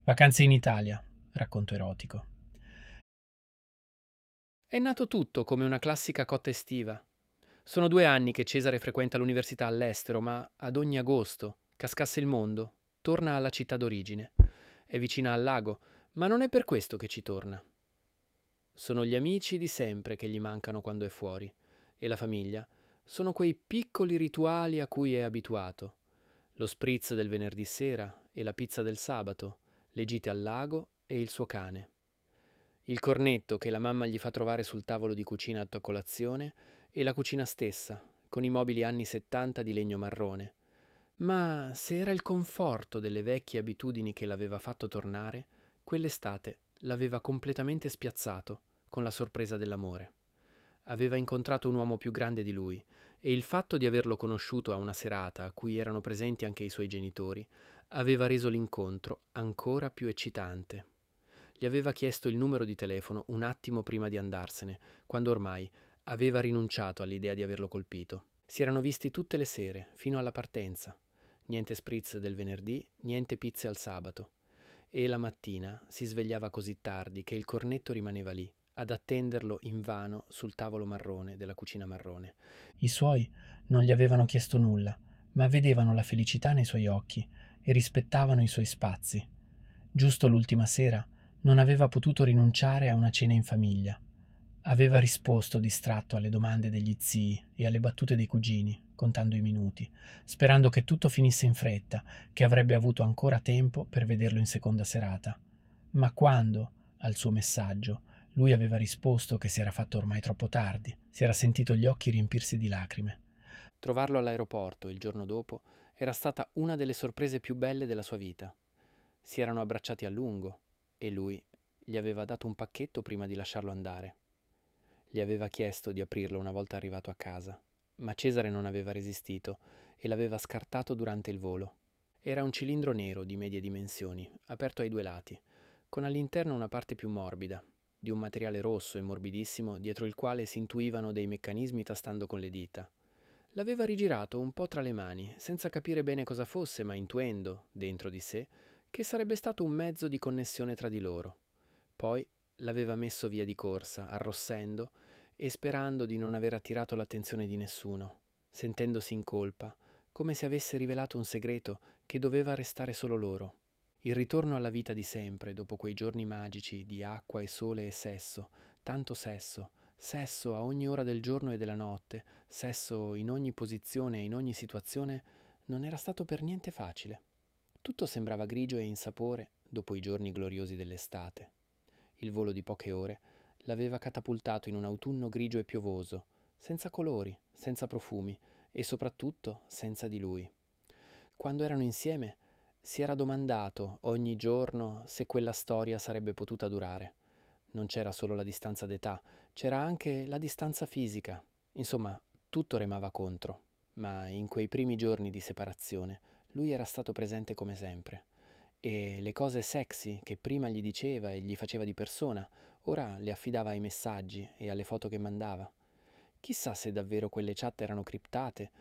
Vacanze in Italia, racconto erotico. È nato tutto come una classica cotta estiva. Sono 2 anni che Cesare frequenta l'università all'estero, ma ad ogni agosto, cascasse il mondo, torna alla città d'origine. È vicina al lago, ma non è per questo che ci torna. Sono gli amici di sempre che gli mancano quando è fuori, e la famiglia sono quei piccoli rituali a cui è abituato. Lo spritz del venerdì sera e la pizza del sabato, le gite al lago e il suo cane. Il cornetto che la mamma gli fa trovare sul tavolo di cucina a colazione e la cucina stessa, con i mobili anni 70 di legno marrone. Ma se era il conforto delle vecchie abitudini che l'aveva fatto tornare, quell'estate l'aveva completamente spiazzato con la sorpresa dell'amore. Aveva incontrato un uomo più grande di lui e il fatto di averlo conosciuto a una serata a cui erano presenti anche i suoi genitori aveva reso l'incontro ancora più eccitante. Gli aveva chiesto il numero di telefono un attimo prima di andarsene, quando ormai aveva rinunciato all'idea di averlo colpito. Si erano visti tutte le sere, fino alla partenza. Niente spritz del venerdì, niente pizze al sabato. E la mattina si svegliava così tardi che il cornetto rimaneva lì, ad attenderlo invano sul tavolo marrone della cucina marrone. I suoi non gli avevano chiesto nulla, ma vedevano la felicità nei suoi occhi e rispettavano i suoi spazi. Giusto l'ultima sera non aveva potuto rinunciare a una cena in famiglia. Aveva risposto distratto alle domande degli zii e alle battute dei cugini, contando i minuti, sperando che tutto finisse in fretta, che avrebbe avuto ancora tempo per vederlo in seconda serata. Ma quando, al suo messaggio, lui aveva risposto che si era fatto ormai troppo tardi, si era sentito gli occhi riempirsi di lacrime. Trovarlo all'aeroporto il giorno dopo era stata una delle sorprese più belle della sua vita. Si erano abbracciati a lungo e lui gli aveva dato un pacchetto prima di lasciarlo andare. Gli aveva chiesto di aprirlo una volta arrivato a casa, ma Cesare non aveva resistito e l'aveva scartato durante il volo. Era un cilindro nero di medie dimensioni, aperto ai 2 lati, con all'interno una parte più morbida, di un materiale rosso e morbidissimo dietro il quale si intuivano dei meccanismi tastando con le dita. L'aveva rigirato un po' tra le mani, senza capire bene cosa fosse, ma intuendo, dentro di sé, che sarebbe stato un mezzo di connessione tra di loro. Poi l'aveva messo via di corsa, arrossendo e sperando di non aver attirato l'attenzione di nessuno, sentendosi in colpa, come se avesse rivelato un segreto che doveva restare solo loro. Il ritorno alla vita di sempre, dopo quei giorni magici di acqua e sole e sesso, tanto sesso, sesso a ogni ora del giorno e della notte, sesso in ogni posizione e in ogni situazione, non era stato per niente facile. Tutto sembrava grigio e insapore dopo i giorni gloriosi dell'estate. Il volo di poche ore l'aveva catapultato in un autunno grigio e piovoso, senza colori, senza profumi e soprattutto senza di lui. Quando erano insieme si era domandato ogni giorno se quella storia sarebbe potuta durare. Non c'era solo la distanza d'età, c'era anche la distanza fisica. Insomma, tutto remava contro. Ma in quei primi giorni di separazione lui era stato presente come sempre. E le cose sexy che prima gli diceva e gli faceva di persona, ora le affidava ai messaggi e alle foto che mandava. Chissà se davvero quelle chat erano criptate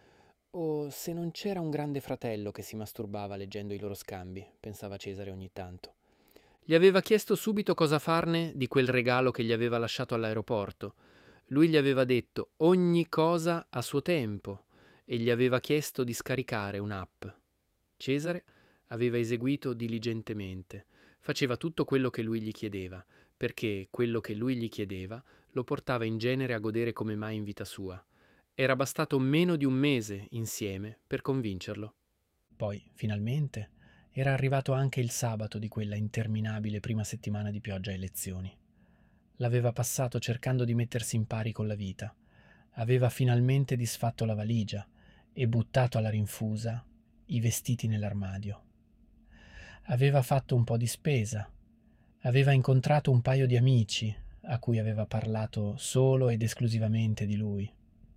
o se non c'era un grande fratello che si masturbava leggendo i loro scambi, pensava Cesare ogni tanto. Gli aveva chiesto subito cosa farne di quel regalo che gli aveva lasciato all'aeroporto. Lui gli aveva detto ogni cosa a suo tempo e gli aveva chiesto di scaricare un'app. Cesare aveva eseguito diligentemente, faceva tutto quello che lui gli chiedeva, perché quello che lui gli chiedeva lo portava in genere a godere come mai in vita sua. Era bastato meno di un mese insieme per convincerlo. Poi, finalmente, era arrivato anche il sabato di quella interminabile prima settimana di pioggia e lezioni. L'aveva passato cercando di mettersi in pari con la vita. Aveva finalmente disfatto la valigia e buttato alla rinfusa i vestiti nell'armadio. Aveva fatto un po' di spesa. Aveva incontrato un paio di amici a cui aveva parlato solo ed esclusivamente di lui.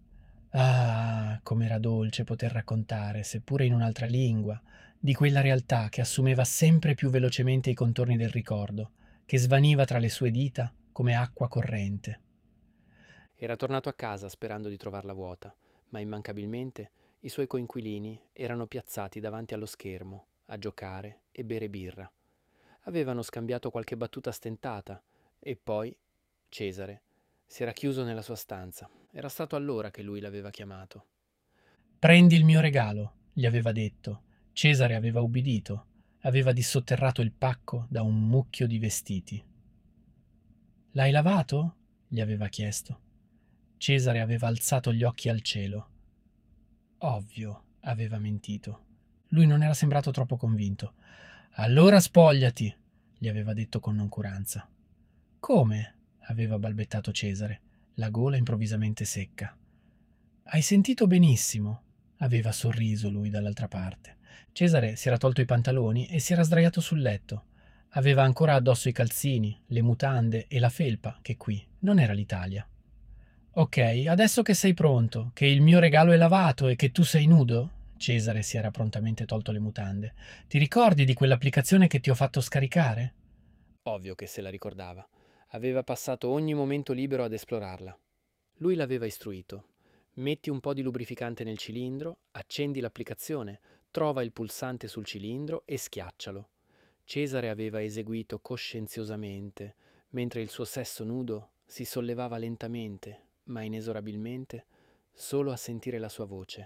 Ah, com'era dolce poter raccontare, seppure in un'altra lingua, di quella realtà che assumeva sempre più velocemente i contorni del ricordo, che svaniva tra le sue dita come acqua corrente. Era tornato a casa sperando di trovarla vuota, ma immancabilmente i suoi coinquilini erano piazzati davanti allo schermo, a giocare e bere birra. Avevano scambiato qualche battuta stentata e poi Cesare si era chiuso nella sua stanza. Era stato allora che lui l'aveva chiamato. Prendi il mio regalo, gli aveva detto. Cesare aveva ubbidito. Aveva dissotterrato il pacco da un mucchio di vestiti. L'hai lavato? Gli aveva chiesto. Cesare aveva alzato gli occhi al cielo. Ovvio, aveva mentito. Lui non era sembrato troppo convinto. Allora spogliati, gli aveva detto con noncuranza. Come? Aveva balbettato Cesare, la gola improvvisamente secca. Hai sentito benissimo, aveva sorriso lui dall'altra parte. Cesare si era tolto i pantaloni e si era sdraiato sul letto. Aveva ancora addosso i calzini, le mutande e la felpa, che qui non era l'Italia. Ok, adesso che sei pronto, che il mio regalo è lavato e che tu sei nudo? Cesare si era prontamente tolto le mutande. Ti ricordi di quell'applicazione che ti ho fatto scaricare? Ovvio che se la ricordava. Aveva passato ogni momento libero ad esplorarla. Lui l'aveva istruito. Metti un po' di lubrificante nel cilindro, accendi l'applicazione, trova il pulsante sul cilindro e schiaccialo. Cesare aveva eseguito coscienziosamente, mentre il suo sesso nudo si sollevava lentamente, ma inesorabilmente, solo a sentire la sua voce.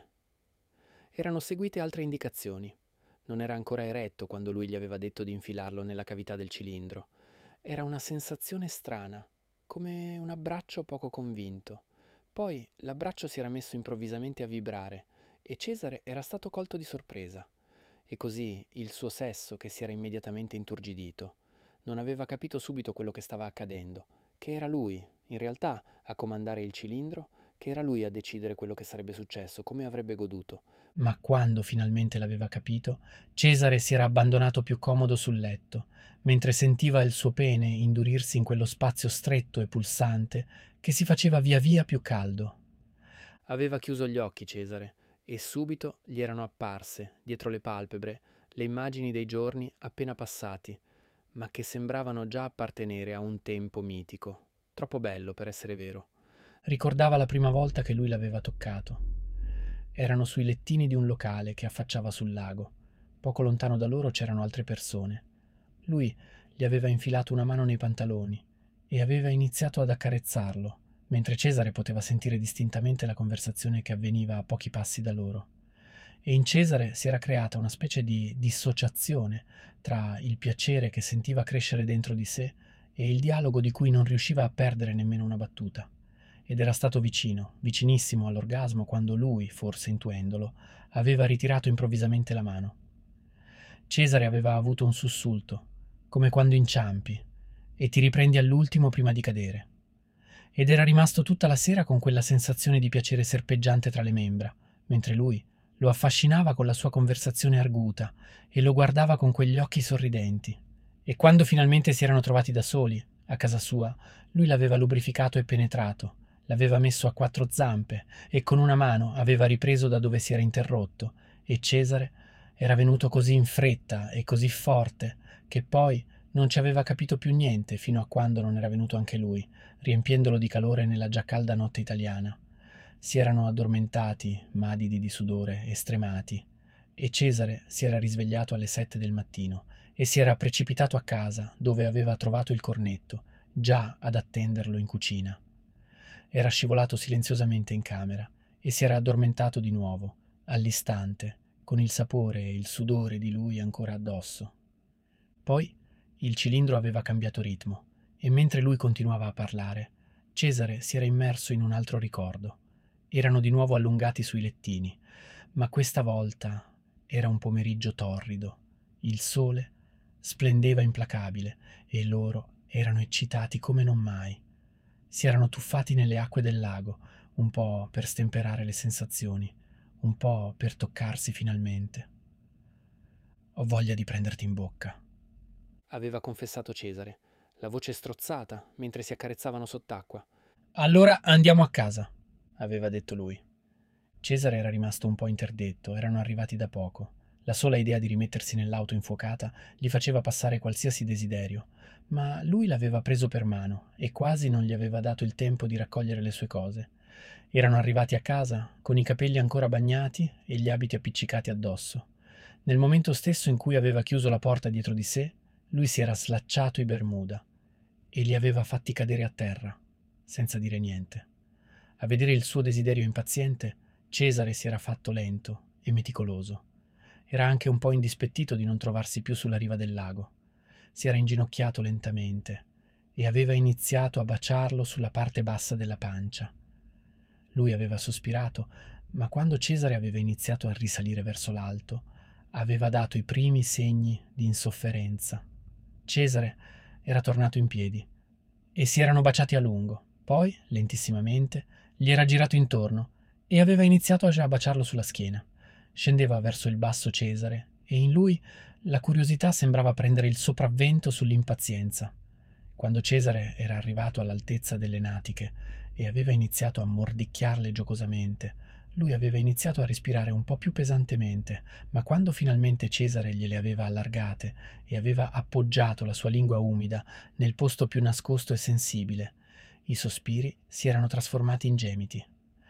Erano seguite altre indicazioni. Non era ancora eretto quando lui gli aveva detto di infilarlo nella cavità del cilindro. Era una sensazione strana, come un abbraccio poco convinto. Poi l'abbraccio si era messo improvvisamente a vibrare e Cesare era stato colto di sorpresa. E così il suo sesso, che si era immediatamente inturgidito, non aveva capito subito quello che stava accadendo, che era lui, in realtà, a comandare il cilindro, che era lui a decidere quello che sarebbe successo, come avrebbe goduto. Ma quando finalmente l'aveva capito, Cesare si era abbandonato più comodo sul letto, mentre sentiva il suo pene indurirsi in quello spazio stretto e pulsante che si faceva via via più caldo. Aveva chiuso gli occhi Cesare e subito gli erano apparse, dietro le palpebre, le immagini dei giorni appena passati, ma che sembravano già appartenere a un tempo mitico, troppo bello per essere vero. Ricordava la prima volta che lui l'aveva toccato. Erano sui lettini di un locale che affacciava sul lago. Poco lontano da loro c'erano altre persone. Lui gli aveva infilato una mano nei pantaloni e aveva iniziato ad accarezzarlo, mentre Cesare poteva sentire distintamente la conversazione che avveniva a pochi passi da loro. E in Cesare si era creata una specie di dissociazione tra il piacere che sentiva crescere dentro di sé e il dialogo di cui non riusciva a perdere nemmeno una battuta. Ed era stato vicino, vicinissimo all'orgasmo quando lui, forse intuendolo, aveva ritirato improvvisamente la mano. Cesare aveva avuto un sussulto, come quando inciampi, e ti riprendi all'ultimo prima di cadere. Ed era rimasto tutta la sera con quella sensazione di piacere serpeggiante tra le membra, mentre lui lo affascinava con la sua conversazione arguta e lo guardava con quegli occhi sorridenti. E quando finalmente si erano trovati da soli, a casa sua, lui l'aveva lubrificato e penetrato, l'aveva messo a quattro zampe e con una mano aveva ripreso da dove si era interrotto, e Cesare era venuto così in fretta e così forte che poi non ci aveva capito più niente fino a quando non era venuto anche lui, riempiendolo di calore nella già calda notte italiana. Si erano addormentati, madidi di sudore e stremati, e Cesare si era risvegliato alle 7 del mattino e si era precipitato a casa dove aveva trovato il cornetto, già ad attenderlo in cucina. Era scivolato silenziosamente in camera e si era addormentato di nuovo, all'istante, con il sapore e il sudore di lui ancora addosso. Poi il cilindro aveva cambiato ritmo e mentre lui continuava a parlare, Cesare si era immerso in un altro ricordo. Erano di nuovo allungati sui lettini, ma questa volta era un pomeriggio torrido. Il sole splendeva implacabile e loro erano eccitati come non mai. Si erano tuffati nelle acque del lago, un po' per stemperare le sensazioni, un po' per toccarsi finalmente. Ho voglia di prenderti in bocca. Aveva confessato Cesare, la voce strozzata mentre si accarezzavano sott'acqua. Allora andiamo a casa, aveva detto lui. Cesare era rimasto un po' interdetto, erano arrivati da poco. La sola idea di rimettersi nell'auto infuocata gli faceva passare qualsiasi desiderio, ma lui l'aveva preso per mano e quasi non gli aveva dato il tempo di raccogliere le sue cose. Erano arrivati a casa con i capelli ancora bagnati e gli abiti appiccicati addosso. Nel momento stesso in cui aveva chiuso la porta dietro di sé, Lui si era slacciato i Bermuda e li aveva fatti cadere a terra, senza dire niente. A vedere il suo desiderio impaziente, Cesare si era fatto lento e meticoloso. Era anche un po' indispettito di non trovarsi più sulla riva del lago. Si era inginocchiato lentamente e aveva iniziato a baciarlo sulla parte bassa della pancia. Lui aveva sospirato, ma quando Cesare aveva iniziato a risalire verso l'alto, aveva dato i primi segni di insofferenza. Cesare era tornato in piedi e si erano baciati a lungo. Poi, lentissimamente, gli era girato intorno e aveva iniziato a baciarlo sulla schiena. Scendeva verso il basso Cesare e in lui la curiosità sembrava prendere il sopravvento sull'impazienza. Quando Cesare era arrivato all'altezza delle natiche e aveva iniziato a mordicchiarle giocosamente, lui aveva iniziato a respirare un po' più pesantemente, ma quando finalmente Cesare gliele aveva allargate e aveva appoggiato la sua lingua umida nel posto più nascosto e sensibile, i sospiri si erano trasformati in gemiti.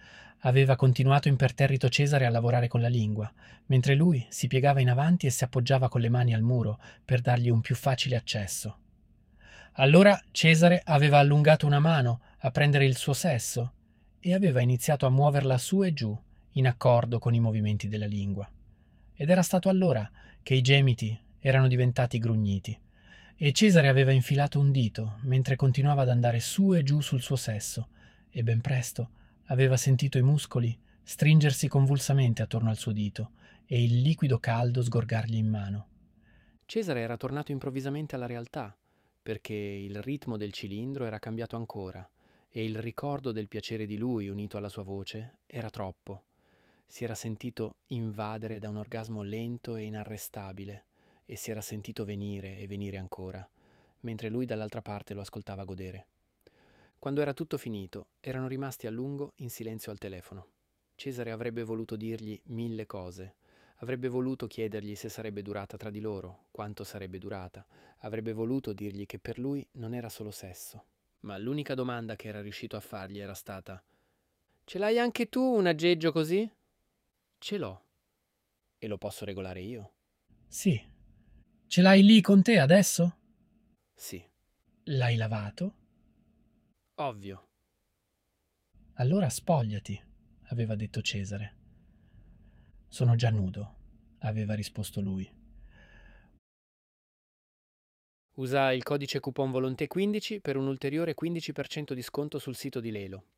Aveva continuato imperterrito Cesare a lavorare con la lingua, mentre lui si piegava in avanti e si appoggiava con le mani al muro per dargli un più facile accesso. Allora Cesare aveva allungato una mano a prendere il suo sesso e aveva iniziato a muoverla su e giù, in accordo con i movimenti della lingua. Ed era stato allora che i gemiti erano diventati grugniti, e Cesare aveva infilato un dito mentre continuava ad andare su e giù sul suo sesso, e ben presto aveva sentito i muscoli stringersi convulsamente attorno al suo dito e il liquido caldo sgorgargli in mano. Cesare era tornato improvvisamente alla realtà, perché il ritmo del cilindro era cambiato ancora e il ricordo del piacere di lui unito alla sua voce era troppo. Si era sentito invadere da un orgasmo lento e inarrestabile e si era sentito venire e venire ancora, mentre lui dall'altra parte lo ascoltava godere. Quando era tutto finito, erano rimasti a lungo in silenzio al telefono. Cesare avrebbe voluto dirgli 1000 cose. Avrebbe voluto chiedergli se sarebbe durata tra di loro, quanto sarebbe durata. Avrebbe voluto dirgli che per lui non era solo sesso. Ma l'unica domanda che era riuscito a fargli era stata: ce l'hai anche tu un aggeggio così? Ce l'ho. E lo posso regolare io? Sì. Ce l'hai lì con te adesso? Sì. L'hai lavato? Ovvio. Allora spogliati, aveva detto Cesare. Sono già nudo, aveva risposto lui. Usa il codice coupon Volonté 15 per un ulteriore 15% di sconto sul sito di Lelo.